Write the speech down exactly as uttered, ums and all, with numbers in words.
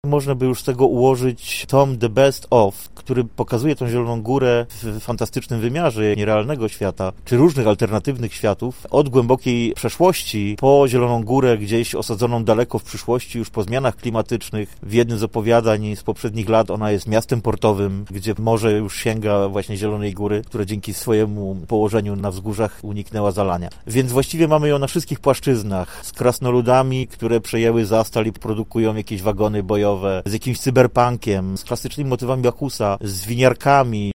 Można by już z tego ułożyć tom The Best Of, który pokazuje tą Zieloną Górę w fantastycznym wymiarze nierealnego świata, czy różnych alternatywnych światów, od głębokiej przeszłości po Zieloną Górę gdzieś osadzoną daleko w przyszłości, już po zmianach klimatycznych. W jednym z opowiadań z poprzednich lat ona jest miastem portowym, gdzie morze już sięga właśnie Zielonej Góry, które dzięki swojemu położeniu na wzgórzach uniknęła zalania. Więc właściwie mamy ją na wszystkich płaszczyznach, z krasnoludami, które przejęły Zastal i produkują jakieś wagony bojowe, z jakimś cyberpunkiem, z klasycznymi motywami Bakusa, z winiarkami,